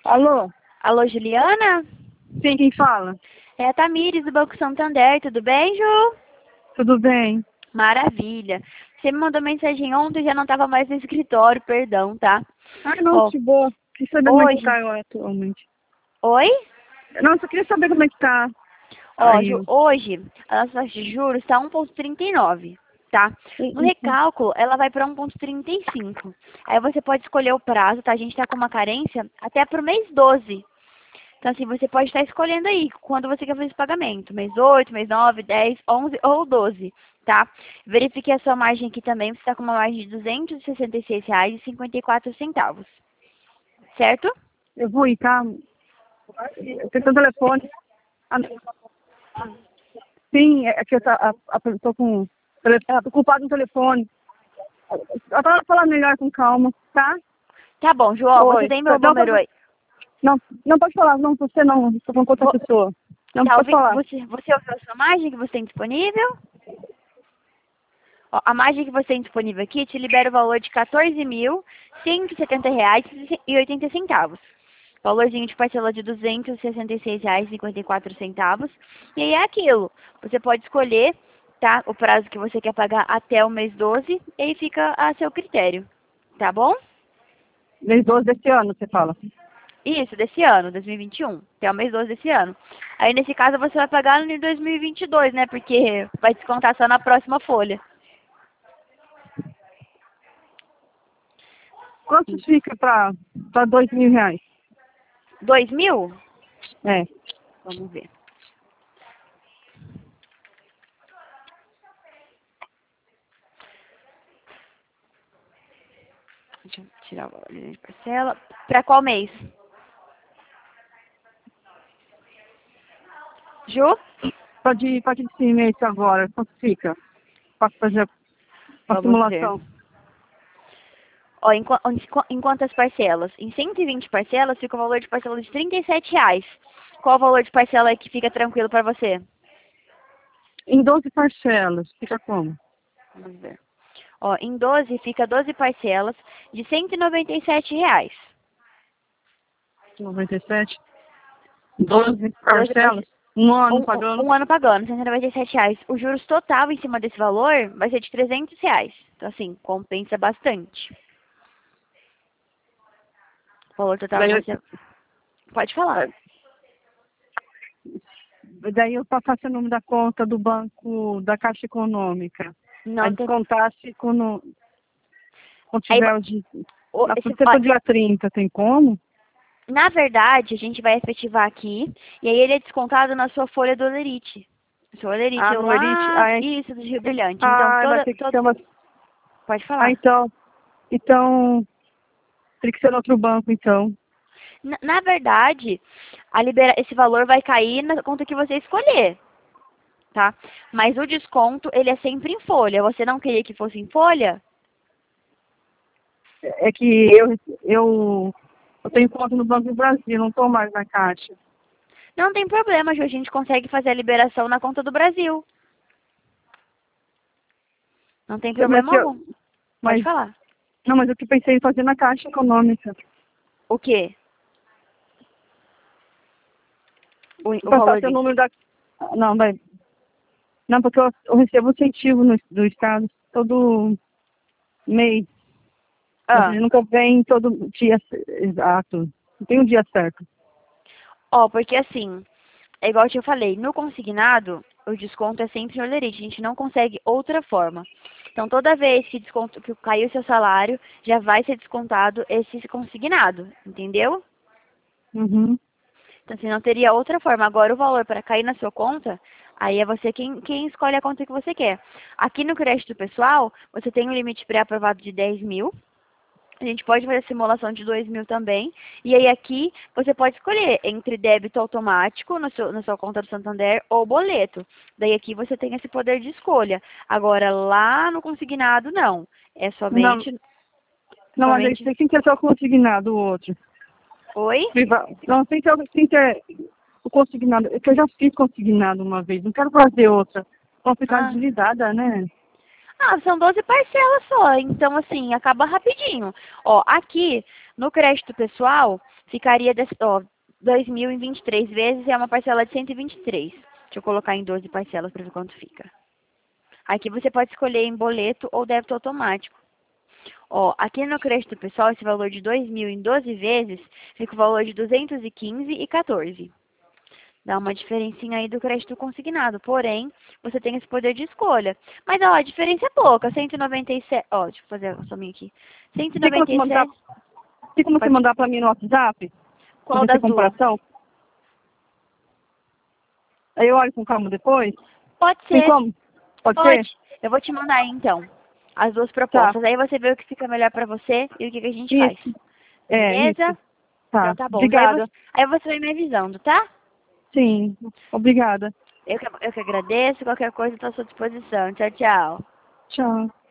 Alô? Alô, Juliana? Sim, quem fala? É a Tamires do Banco Santander, tudo bem, Ju? Tudo bem? Maravilha. Você me mandou mensagem ontem, já não estava mais no escritório, perdão, tá? Ah, não, Ó, que boa. Queria saber como é que tá hoje... agora atualmente. Oi? Não, só queria saber como é que tá. Ó, Aí, Ju, hoje a nossa taxa de juros está 1,39, tá? No recálculo, ela vai para 1,35. Aí você pode escolher o prazo, tá? A gente está com uma carência até para o mês 12. Então, assim, você pode estar escolhendo aí quando você quer fazer esse pagamento. Mês 8, mês 9, 10, 11 ou 12, tá? Verifique a sua margem aqui também. Você está com uma margem de R$ 266,54, certo? eu vou ir, tá? Eu tenho teu telefone. Ah, sim, é que eu tô com... Tô ocupado no telefone. Eu tava falando melhor com calma, tá? Tá bom, João, você Oi. tem meu Não, número aí. não pode falar, não, você não. Tô falando com outra Vo- pessoa. Não Tá pode ouvindo? falar. Você ouviu a sua margem que você tem disponível? Ó, a margem que você tem disponível aqui te libera o valor de R$ 14.170,80. Valorzinho de parcela de R$ 266,54. E aí é aquilo. Você pode escolher, tá? O prazo que você quer pagar até o mês 12 e aí fica a seu critério. Tá bom? Mês 12 desse ano, você fala. Isso, desse ano, 2021. Até o mês 12 desse ano. Aí, nesse caso, você vai pagar no 2022, né? Porque vai descontar só na próxima folha. Quanto fica pra R$ 2.000? 2.000? É. Vamos ver. Deixa eu tirar o valor de parcela. Para qual mês? Ju? Pode esse mês agora, quanto fica? Posso fazer a Vamos ver. simulação? Ó, em quantas parcelas? Em 120 parcelas fica o valor de parcela de R$ 37,00. Qual o valor de parcela aí que fica tranquilo para você? Em 12 parcelas, fica como? Vamos ver. Ó, em 12 fica 12 parcelas de R$ 197,00. 97? 12 12 parcelas? Um ano um, pagando? um ano pagando, R$ 197,00. O juros total em cima desse valor vai ser de R$ 300,00. Então, assim, compensa bastante. O valor total Daí que eu, você... Pode falar. daí eu passasse o nome da conta do banco, da Caixa Econômica. Aí Não tem... descontasse quando Aí, tiver o dia. Lá por esse, ser pro dia 30, tem como? na verdade, a gente vai efetivar aqui, e aí ele é descontado na sua folha do Olerite. Sua Olerite Ah, é no Elite? lá, isso, do Rio Brilhante. Então, Vai ter que ser uma. pode Ah, falar. então, tem que ser no outro banco, então. Na verdade, esse valor vai cair na conta que você escolher, tá? Mas o desconto, ele é sempre em folha. Você não queria que fosse em folha? É que eu tenho conta no Banco do Brasil, não estou mais na Caixa. Não tem problema, Ju, a gente consegue fazer a liberação na conta do Brasil. Não tem Mas, problema algum. Pode mas, falar. não, mas eu que pensei em fazer na Caixa Econômica. O quê? O Passar valor seu de... número da. Não, vai. Não, porque eu recebo incentivo do Estado todo mês. Mas ele Ah, nunca vem todo dia exato. Não tem um dia certo. ó, porque assim, é igual eu falei, no consignado, o desconto é sempre no Olerite, a gente não consegue outra forma. Então, toda vez que caiu o seu salário, já vai ser descontado esse consignado, entendeu? Uhum. Então, assim, não teria outra forma. Agora, o valor para cair na sua conta, aí é você quem escolhe a conta que você quer. Aqui no crédito pessoal, você tem um limite pré-aprovado de 10.000. A gente pode fazer simulação de 2.000 também. E aí aqui você pode escolher entre débito automático na sua conta do Santander ou boleto. Daí aqui você tem esse poder de escolha. Agora lá no consignado não. É Não, somente, não, mas aí somente... tem que ser o consignado, o outro. Oi? Não, tem que ter o consignado. É que eu já fiz consignado uma vez, não quero fazer outra. Vão ficar Ah. endividada, né? Ah, são 12 parcelas só, então assim, acaba rapidinho. Ó, aqui No crédito pessoal, ficaria 2.000 em 23 vezes e é uma parcela de 123. Deixa eu colocar em 12 parcelas para ver quanto fica. Aqui você pode escolher em boleto ou débito automático. Ó, aqui no crédito pessoal, esse valor de 2.000 em 12 vezes, fica o valor de 215,14. Dá uma diferencinha aí do crédito consignado. Porém, você tem esse poder de escolha. Mas, ó, a diferença é pouca. 197... Ó, deixa eu fazer a sominha aqui. Tem como você mandar, 197... tem como você Pode... mandar para mim no WhatsApp? Qual Fazer essa das duas? comparação? Aí eu olho com calma depois? Pode Tem ser. como? Pode ser? Pode. Eu vou te mandar aí, então, as duas Tá. propostas. Aí você vê o que fica melhor pra você e o que a gente faz. Isso. Beleza? Isso. Tá. Então tá bom. Obrigada. Aí você vai me avisando, tá? Sim. Obrigada. Eu que agradeço. Qualquer coisa, estou à sua disposição. Tchau, tchau. Tchau.